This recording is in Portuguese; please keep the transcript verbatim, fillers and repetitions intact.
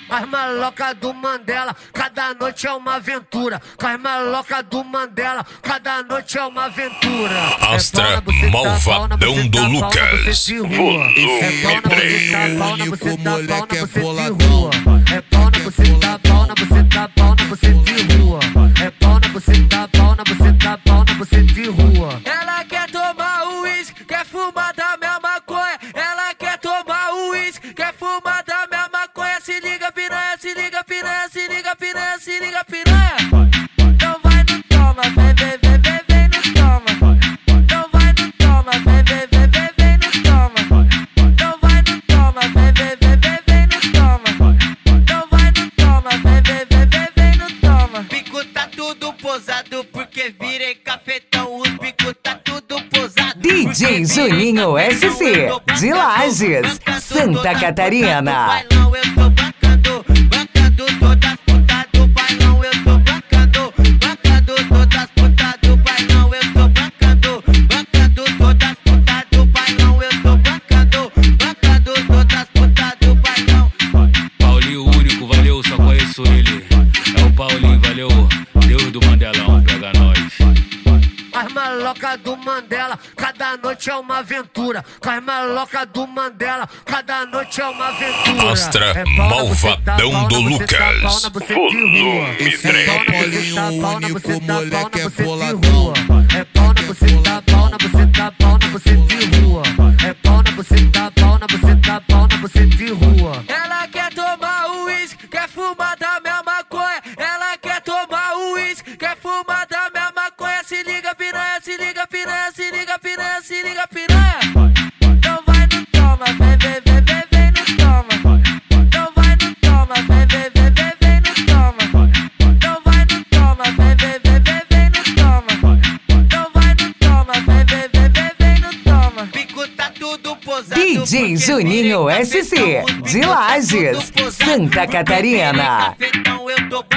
As malocas do Mandela, cada noite é uma aventura. Com as malocas do Mandela, cada noite é uma aventura. Astra Malvadão do Lucas. Volume três. O moleque é boladão. É pau na buceta, pau na buceta, pau na buceta de rua. É pau na buceta, pau na buceta, pau na buceta de rua. Ela quer tomar uísque, quer fumar da minha maconha. Ela quer tomar uísque, quer fumar da minha maconha. Se liga piranha, se liga piranha, se liga piranha, se liga piranha. Então vai no toma, vem, vem, vem, vem, vem no toma. Então vai no toma, vem, vem, vem, vem, vem no toma. Então vai no toma, vem, vem, vem, vem, vem no toma. Então vai no toma, vem, vem, vem, vem, vem no toma. Pico tá tudo posado porque virei cafetão. Os pico tá tudo posado. D J Juninho S C, de Lages, Santa Catarina. Eu tô bancando, bancando todas as putas do bailão. Eu tô bancando, bancando todas as putas do bailão. Eu tô bancando, bancando todas as putas do bailão. Eu tô bancando, bancando todas as putas do bailão. Paulinho único, valeu, só conheço ele. É o Paulinho, valeu, Deus do Mandelão, pega nós. As malocas do Mandela, cada noite é uma aventura. Com as malocas do Mandela, cada noite é uma aventura. Astra Malvadão do Lucas. Volume três. É Paulinho único, o moleque é boladão. É pau na buceta, pau na buceta, pau na buceta de rua. É pau na buceta, pau na buceta, pau na buceta de rua. Ela quer tomar uísque, quer fumar da minha maconha. Ela quer tomar uísque, quer fumar da minha maconha. Se liga piranha, se liga piranha, se liga piranha, se liga piranha. Então vai no toma, vem, vem, vem, vem, vem no toma. Então vai no toma, vem, vem, vem, vem, vem no toma. Então vai no toma, vem, vem, vem, vem, vem no toma. Então vai no toma, vem, vem, vem, vem, vem no toma. Pico tá tudo posado. D J Juninho S C, de Lages, Santa Catarina. Então eu tô